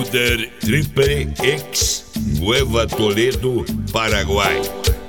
Scooter Triple X, Nueva Toledo, Paraguay.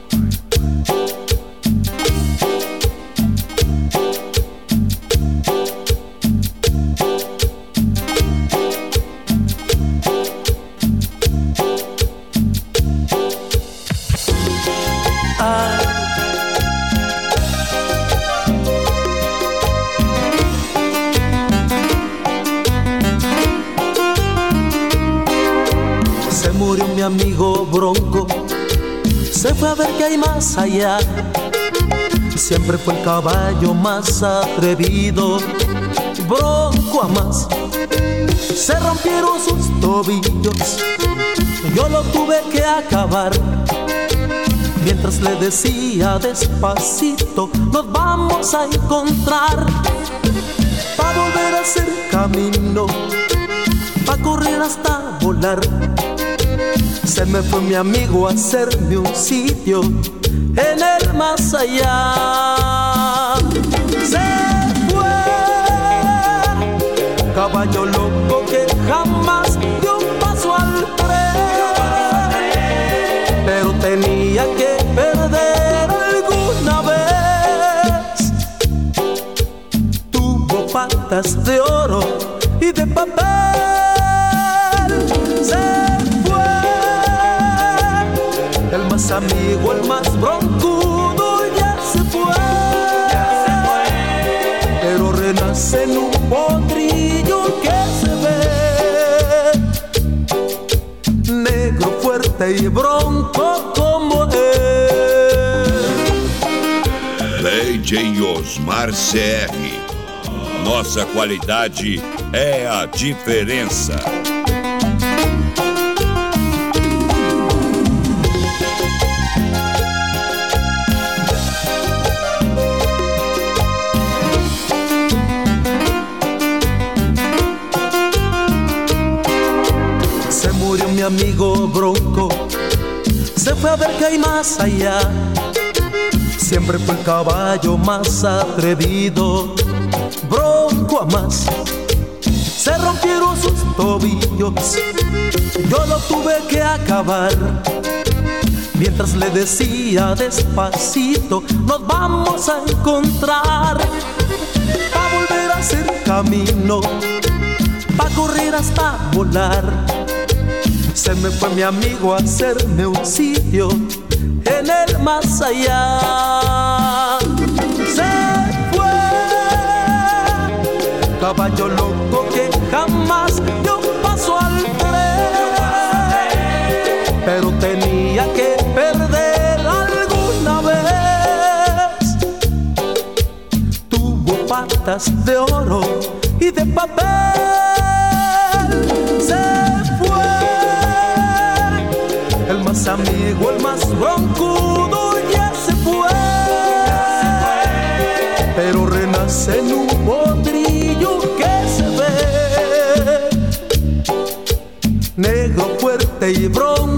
Se murió mi amigo Bronco, se fue a ver qué hay más allá. Siempre fue el caballo más atrevido, Bronco a más. Se rompieron sus tobillos, yo lo tuve que acabar. Mientras le decía despacito, nos vamos a encontrar. Pa' volver a hacer camino, pa' correr hasta volar. Se me fue mi amigo a hacerme un sitio en el más allá. Se fue, caballo loco que jamás dio un paso al tren, pero tenía que perder alguna vez. Tuvo patas de oro y de papel. El más amigo, el más broncudo ya se fue, pero renace en un potrillo que se ve negro, fuerte y bronco como él. DJ Osmar CR. Nossa qualidade é a diferença. Mi amigo Bronco se fue a ver qué hay más allá. Siempre fue el caballo más atrevido, Bronco a más. Se rompieron sus tobillos, yo lo tuve que acabar. Mientras le decía despacito, nos vamos a encontrar. Pa' volver a hacer camino, pa' correr hasta volar. Se me fue mi amigo a hacerme un sitio en el más allá. Se fue, caballo loco que jamás dio un paso al tren, pero tenía que perder alguna vez. Tuvo patas de oro y de papel. El más amigo, el más broncudo ya se fue, pero renace en un potrillo que se ve negro, fuerte y bronco